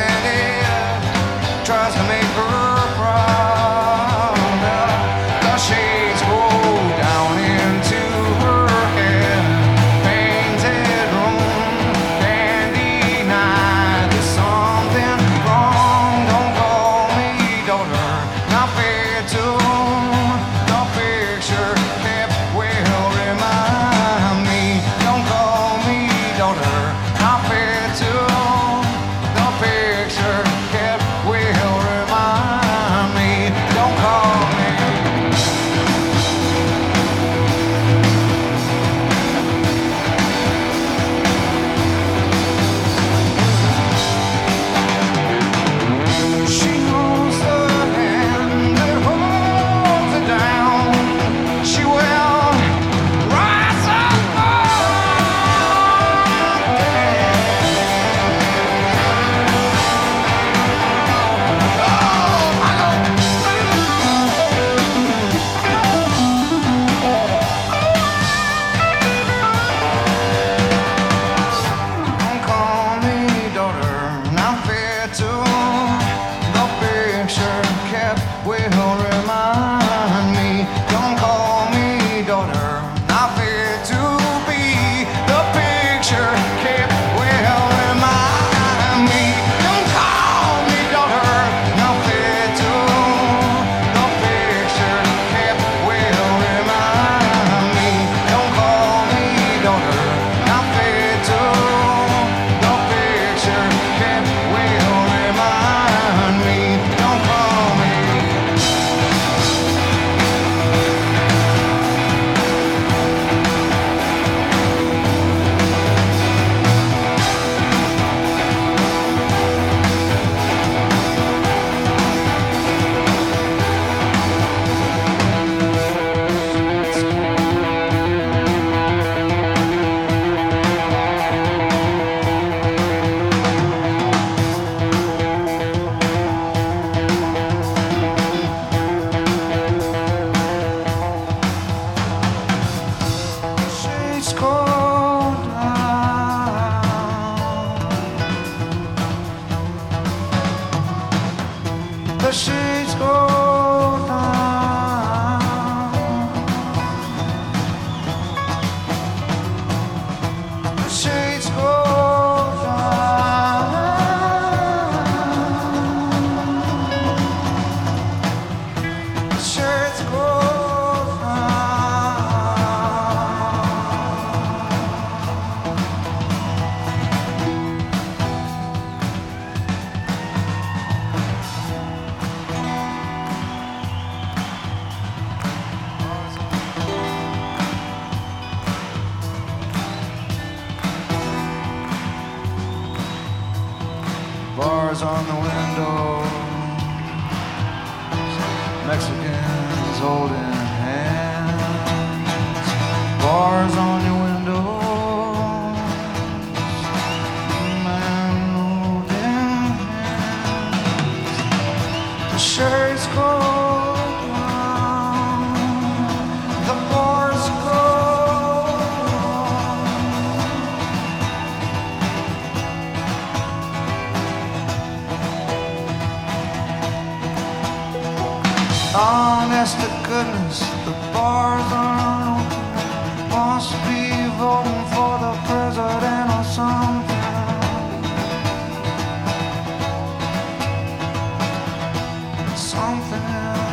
bandit tries to make her proud. The shades go down into her head. Painted room can't deny there's something wrong. Don't call me daughter, not fair to the picture kept will remind me. Don't call me daughter, not fair to the picture kept will remind me. Don't call me. She knows the hand that holds her down. She will rise up Don't call me daughter, not fair to the picture kept will remind me. Don't call me daughter, not fair to be the picture kept will remind me. Don't call me daughter, not fair to the picture kept will remind me. Don't call me daughter, not fair to the picture kept will remind me. Don't call me. Shades go down. The shades go down. The shades go down. The shades go down. Bars on the window, Mexicans holding hands. Bars on your windows, man holding hands. The shirts go down, the bars go honest to goodness, the bars aren't open. Must be voting for the president or something. Something.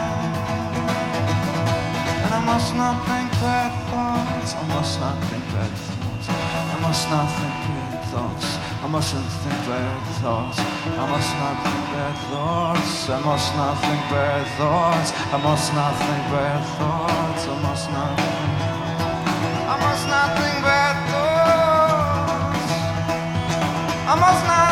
And I must not think bad thoughts. I must not think bad thoughts. I must not think bad thoughts. I mustn't think bad thoughts. I must not think bad thoughts. I must not think bad thoughts. I must not think bad thoughts. I must not think. I must not think bad thoughts. I must not.